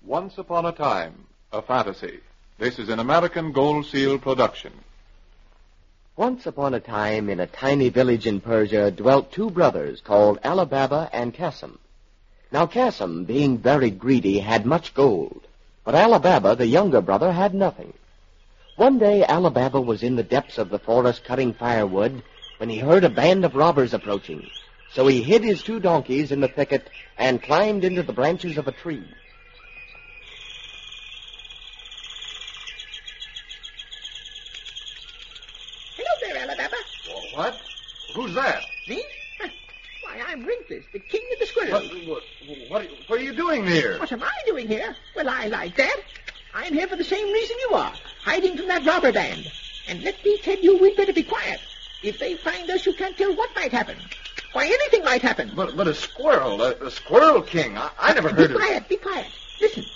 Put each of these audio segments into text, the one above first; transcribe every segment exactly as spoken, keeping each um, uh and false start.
Once Upon a Time, a fantasy. This is an American Gold Seal production. Once upon a time, in a tiny village in Persia, dwelt two brothers called Ali Baba and Qasim. Now Qasim, being very greedy, had much gold, but Ali Baba, the younger brother, had nothing. One day Ali Baba was in the depths of the forest cutting firewood when he heard a band of robbers approaching. So he hid his two donkeys in the thicket and climbed into the branches of a tree. What? Who's that? Me? Huh. Why, I'm Rinkless, the king of the squirrels. What, what, what, what are you doing here? What am I doing here? Well, I like that. I'm here for the same reason you are, hiding from that robber band. And let me tell you, we'd better be quiet. If they find us, you can't tell what might happen. Why, anything might happen. But, but a squirrel, a, a squirrel king. I, I never heard be of... Be quiet, be quiet. Listen.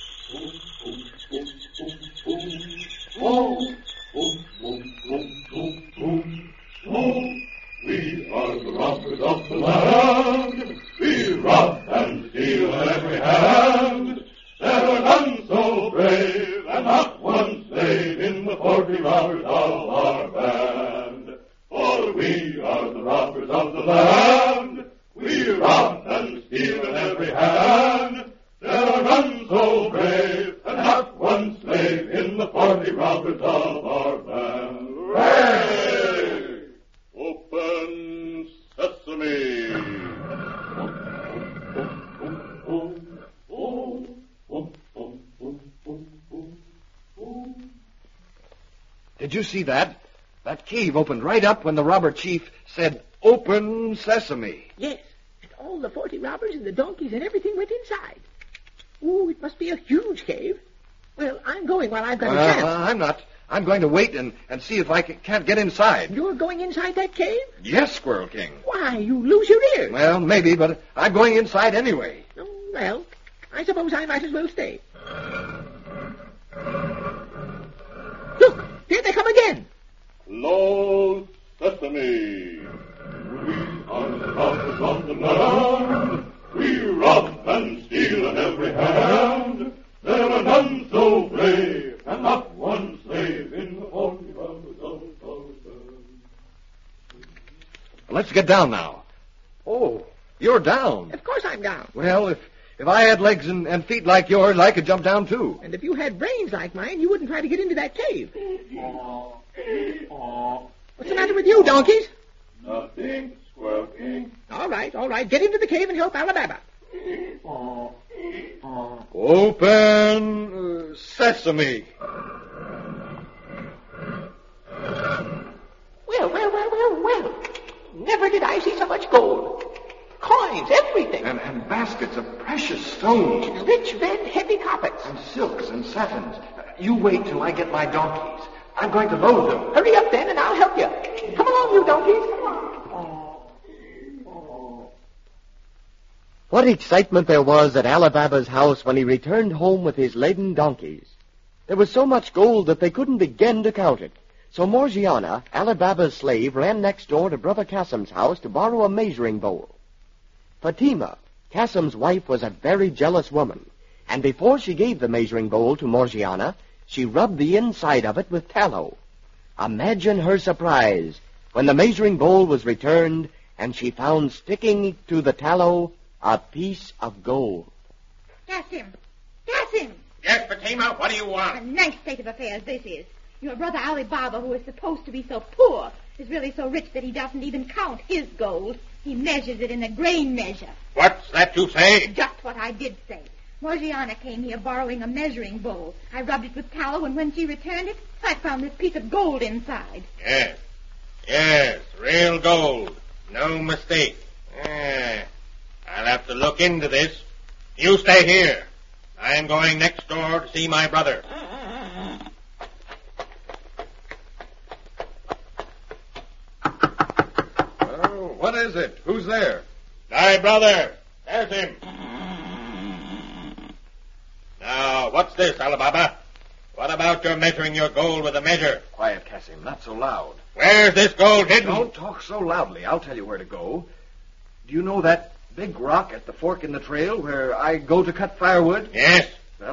Oh, oh, oh, oh, oh, oh. Oh, we are the robbers of the land. We rob and steal at every hand. Never none so brave, and not one slave in the forty robbers of our band. For we are the robbers of the land. We rob and steal at every hand. Never none so brave, and not one slave in the forty robbers of our band. Hooray! Open sesame! Oh, oh, oh, oh, oh, oh, oh, oh. Did you see that? That cave opened right up when the robber chief said, "Open sesame." Yes, and all the forty robbers and the donkeys and everything went inside. Ooh, it must be a huge cave. Well, I'm going while I've got a Uh, chance. I'm not. I'm going to wait and, and see if I can, can't get inside. You're going inside that cave? Yes, Squirrel King. Why, you lose your ears. Well, maybe, but I'm going inside anyway. Oh, well, I suppose I might as well stay. Look, here they come again. Close sesame. We are the robbers of the land. We rob and steal at every hand. There are none so brave, and not one slave in the forty robbers of our band. Let's get down now. Oh, you're down. Of course I'm down. Well, if if I had legs and, and feet like yours, I could jump down too. And if you had brains like mine, you wouldn't try to get into that cave. What's the matter with you, donkeys? Nothing, Squirrel King. All right, all right. Get into the cave and help Ali Baba. Open uh, sesame. Well, well, well, well, well. Never did I see so much gold. Coins, everything. And, and baskets of precious stones. Rich red heavy carpets. And silks and satins. Uh, you wait till I get my donkeys. I'm going to load them. Hurry up then and I'll help you. Come along, you donkeys. Come on. What excitement there was at Ali Baba's house when he returned home with his laden donkeys. There was so much gold that they couldn't begin to count it. So Morgiana, Ali Baba's slave, ran next door to Brother Qasim's house to borrow a measuring bowl. Fatima, Qasim's wife, was a very jealous woman, and before she gave the measuring bowl to Morgiana, she rubbed the inside of it with tallow. Imagine her surprise when the measuring bowl was returned and she found sticking to the tallow a piece of gold. Qasim! Qasim! Yes, Fatima, what do you A want? nice state of affairs this is. Your brother Ali Baba, who is supposed to be so poor, is really so rich that he doesn't even count his gold. He measures it in a grain measure. What's that you say? Just what I did say. Morgiana came here borrowing a measuring bowl. I rubbed it with tallow, and when she returned it, I found this piece of gold inside. Yes. Yes, real gold. No mistake. Eh, I'll have to look into this. You stay here. I am going next door to see my brother. Oh, what is it? Who's there? Thy brother. There's him. Now, what's this, Ali Baba? What about your measuring your gold with a measure? Quiet, Qasim. Not so loud. Where's this gold hidden? Don't talk so loudly. I'll tell you where to go. Do you know that big rock at the fork in the trail where I go to cut firewood? Yes. Uh,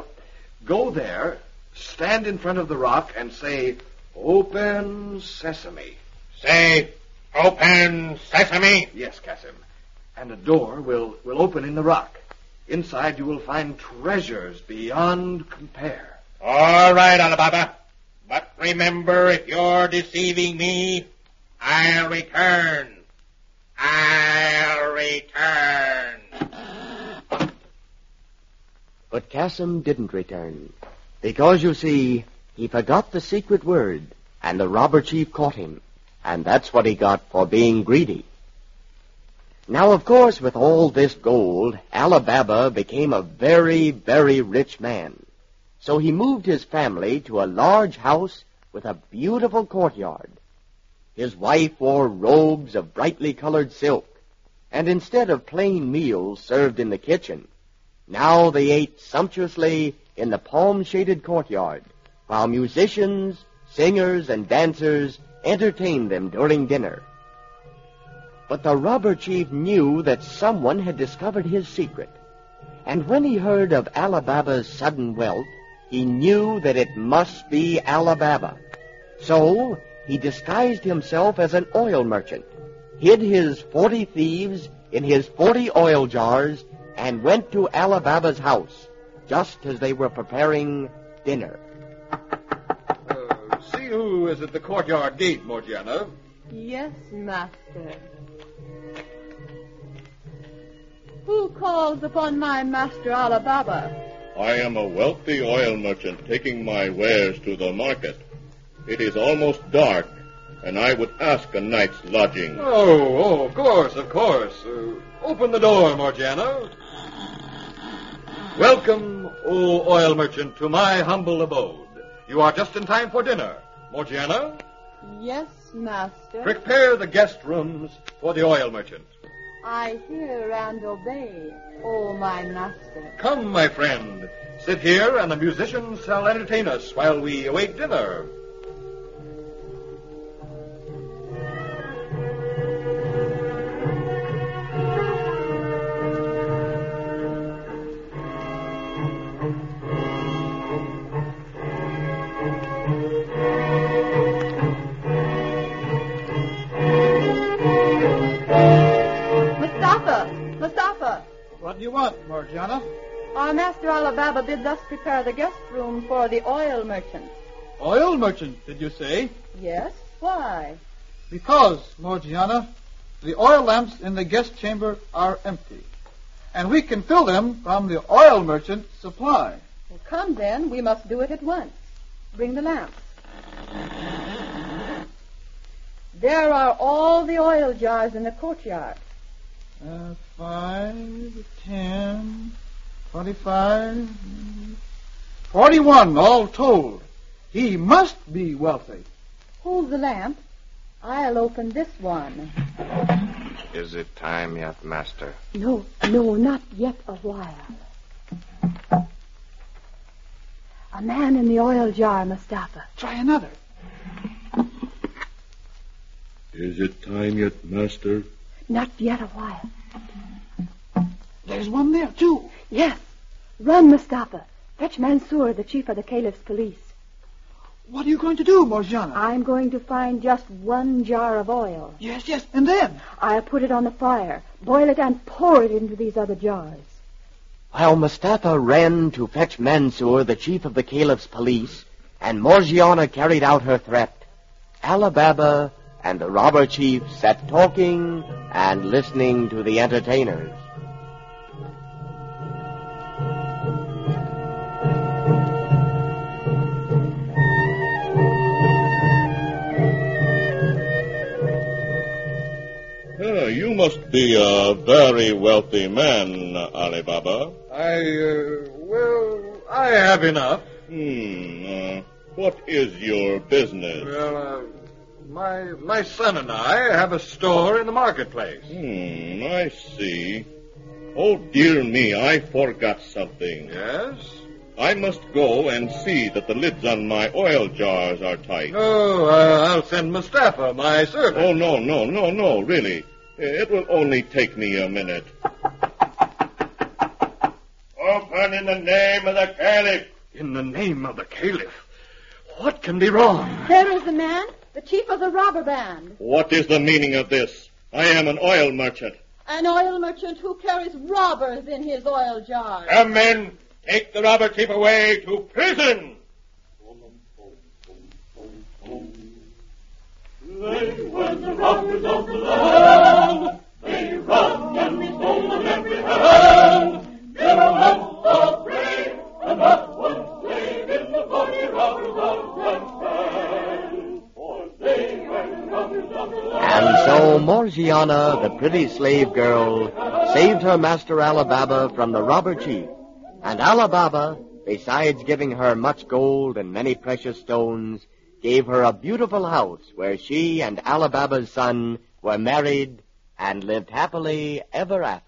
Go there, stand in front of the rock, and say, "Open sesame." Say, "Open sesame." Yes, Cassim. And a door will, will open in the rock. Inside you will find treasures beyond compare. All right, Alibaba. But remember, if you're deceiving me, I'll return. I'll return. But Cassim didn't return. Because, you see, he forgot the secret word, and the robber chief caught him. And that's what he got for being greedy. Now, of course, with all this gold, Ali Baba became a very, very rich man. So he moved his family to a large house with a beautiful courtyard. His wife wore robes of brightly colored silk, and instead of plain meals served in the kitchen, now they ate sumptuously in the palm-shaded courtyard, while musicians, singers, and dancers entertained them during dinner. But the robber chief knew that someone had discovered his secret, and when he heard of Ali Baba's sudden wealth, he knew that it must be Ali Baba. So he disguised himself as an oil merchant, hid his forty thieves in his forty oil jars, and went to Ali Baba's house just as they were preparing dinner. Uh, see who is at the courtyard gate, Morgiana. Yes, master. Who calls upon my master Ali Baba? I am a wealthy oil merchant taking my wares to the market. It is almost dark, and I would ask a night's lodging. Oh, oh, of course, of course. Uh, open the door, Morgiana. Welcome, O oil merchant, to my humble abode. You are just in time for dinner. Morgiana, Yes, master. prepare the guest rooms for the oil merchant. I hear and obey, O my master. Come, my friend. Sit here, and the musicians shall entertain us while we await dinner. Mustafa! Mustafa! What do you want, Morgiana? Our master Ali Baba bids us prepare the guest room for the oil merchant. Oil merchant, did you say? Yes? Why? Because, Morgiana, the oil lamps in the guest chamber are empty, and we can fill them from the oil merchant's supply. Well, come then, we must do it at once. Bring the lamps. There are all the oil jars in the courtyard. Uh, five, ten, twenty-five, forty-one, all told. He must be wealthy. Hold the lamp. I'll open this one. Is it time yet, master? No, no, not yet a while. A man in the oil jar, Mustafa. Try another. Is it time yet, master? Not yet a while. There's one there, too. Yes. Run, Mustafa. Fetch Mansour, the chief of the caliph's police. What are you going to do, Morgiana? I'm going to find just one jar of oil. Yes, yes, and then? I'll put it on the fire, boil it, and pour it into these other jars. While Mustafa ran to fetch Mansour, the chief of the caliph's police, and Morgiana carried out her threat, Ali Baba and the robber chief sat talking and listening to the entertainers. Ah, you must be a very wealthy man, Ali Baba. I, uh, well, I have enough. Hmm, uh, what is your business? Well, uh, my, my son and I have a store in the marketplace. Hmm, I see. Oh, dear me, I forgot something. Yes? I must go and see that the lids on my oil jars are tight. Oh, uh, I'll send Mustafa, my servant. Oh, no, no, no, no, really. It will only take me a minute. Open in the name of the Caliph. In the name of the Caliph, what can be wrong? There is the man, the chief of the robber band. What is the meaning of this? I am an oil merchant. An oil merchant who carries robbers in his oil jars. Come, men, take the robber chief away to prison. They were the robbers of the land. They robbed and they stole on every hand. They were not so brave, and not one slave in the forty robbers of Glen. For they were the robbers of the land. And so Morgiana, the pretty slave girl, saved her master Alibaba from the robber chief. And Alibaba, besides giving her much gold and many precious stones, gave her a beautiful house where she and Alibaba's son were married and lived happily ever after.